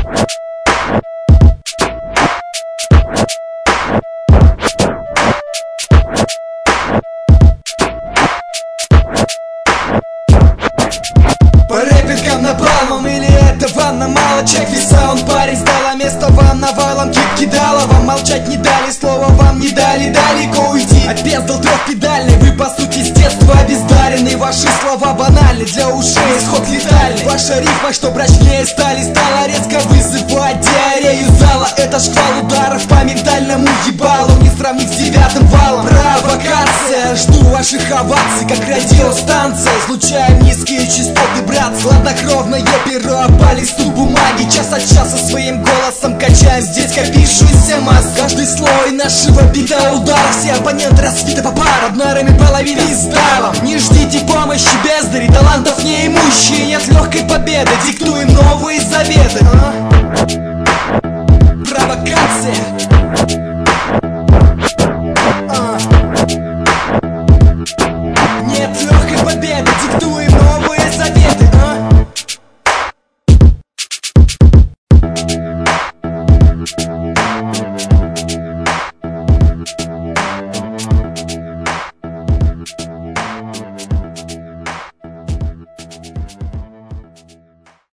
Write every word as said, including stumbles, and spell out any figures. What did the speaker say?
По рэпинкам напалмом, или это вам на мало? Чек веса, он парень сдала место вам навалом. Кип кидала, вам молчать не дали, слова вам не дали далеко уйти. Опездал трехпедальный, вы по сути с детства обездаренный. Ваши слова банальны, для ушей исход летальный. Ваша рифма, что прочнее стали, стала резко вызывать диарею зала. Это шквал ударов по ментальному ебалу, не сравнить с девятым валом. Провокация, жду ваших оваций, как радиостанция. Излучаем низкие частоты, брат, хладнокровное перо по листу бумаги. Час от часа своим голосом качаем здесь копившуюся массу. Каждый слой нашего бита удар, все оппоненты разбиты по парам, нарами половины издаром. Не ждите помощи бездари, талантов неимущие, нет легкой победы. Диктуем новые заветы, а?